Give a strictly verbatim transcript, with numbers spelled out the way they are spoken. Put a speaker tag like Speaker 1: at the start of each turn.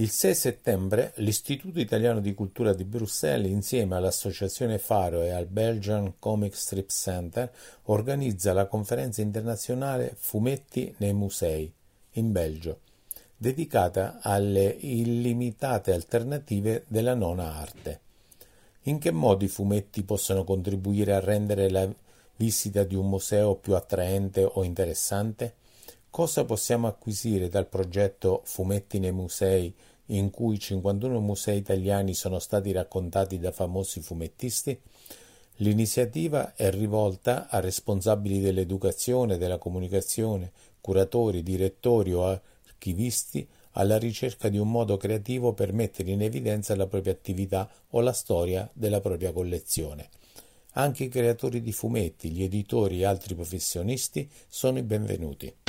Speaker 1: Il sei settembre l'Istituto Italiano di Cultura di Bruxelles, insieme all'Associazione Faro e al Belgian Comic Strip Center, organizza la conferenza internazionale Fumetti nei musei, in Belgio, dedicata alle illimitate alternative della nona arte. In che modo i fumetti possono contribuire a rendere la visita di un museo più attraente o interessante? Cosa possiamo acquisire dal progetto Fumetti nei musei, in cui cinquantuno musei italiani sono stati raccontati da famosi fumettisti? L'iniziativa è rivolta a responsabili dell'educazione, della comunicazione, curatori, direttori o archivisti, alla ricerca di un modo creativo per mettere in evidenza la propria attività o la storia della propria collezione. Anche i creatori di fumetti, gli editori e altri professionisti sono i benvenuti.